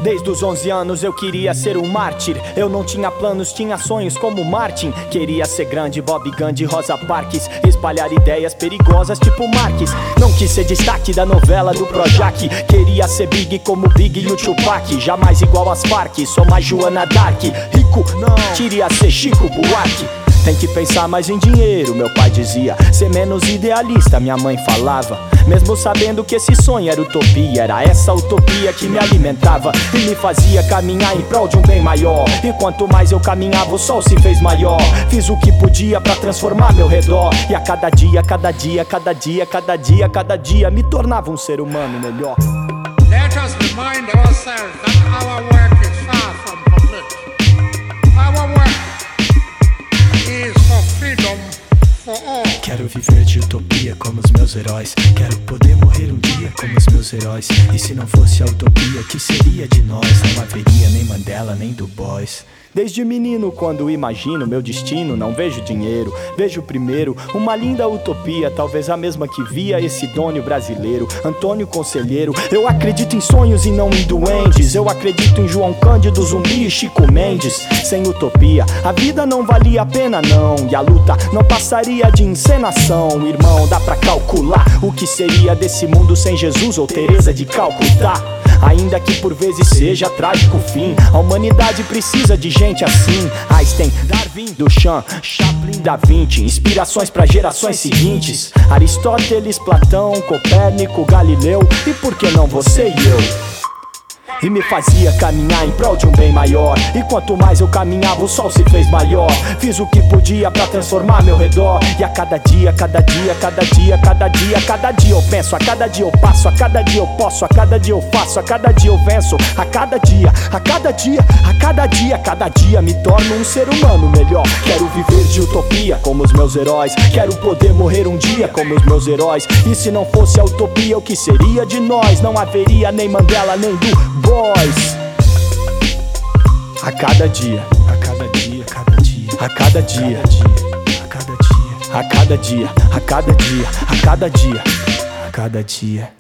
Desde os 11 anos eu queria ser um mártir. Eu não tinha planos, tinha sonhos como Martin. Queria ser grande, Bob Gandhi, Rosa Parks, espalhar ideias perigosas tipo Marques. Não quis ser destaque da novela do Projac. Queria ser big como Big e o Tupac. Jamais igual às Farc, sou mais Joana Dark. Rico, não, queria ser Chico Buarque. Tem que pensar mais em dinheiro, meu pai dizia. Ser menos idealista, minha mãe falava. Mesmo sabendo que esse sonho era utopia, era essa utopia que me alimentava e me fazia caminhar em prol de um bem maior. E quanto mais eu caminhava, o sol se fez maior. Fiz o que podia pra transformar meu redor. E a cada dia, cada dia, cada dia, cada dia, cada dia, me tornava um ser humano melhor. Let us remind ourselves that our work is far from public. Our work is for freedom for all. Quero viver de utopia como os meus heróis. Quero poder morrer um dia como os meus heróis. E se não fosse a utopia, que seria de nós? Não haveria nem Mandela, nem Du Bois. Desde menino, quando imagino meu destino, não vejo dinheiro. Vejo primeiro uma linda utopia, talvez a mesma que via esse Sidônio brasileiro, Antônio Conselheiro. Eu acredito em sonhos e não em duendes. Eu acredito em João Cândido, Zumbi e Chico Mendes. Sem utopia, a vida não valia a pena não. E a luta não passaria de encenação. Irmão, dá pra calcular o que seria desse mundo sem Jesus ou Teresa de Calcutá. Ainda que por vezes seja trágico o fim, a humanidade precisa de gente assim. Einstein, Darwin, Duchamp, Chaplin, Da Vinci, inspirações para gerações seguintes. Aristóteles, Platão, Copérnico, Galileu, e por que não você e eu? E me fazia caminhar em prol de um bem maior. E quanto mais eu caminhava, o sol se fez maior. Fiz o que podia pra transformar meu redor. E a cada dia, cada dia, cada dia, cada dia, cada dia eu penso, a cada dia eu passo, a cada dia eu posso, a cada dia eu faço, a cada dia eu venço. A cada dia, a cada dia, a cada dia, cada dia me torno um ser humano melhor. Quero viver de utopia como os meus heróis. Quero poder morrer um dia como os meus heróis. E se não fosse a utopia, o que seria de nós? Não haveria nem Mandela, nem Du Bois. A cada dia, a cada dia, cada dia, a cada dia, a cada dia, a cada dia, a cada dia, a cada dia, a cada dia.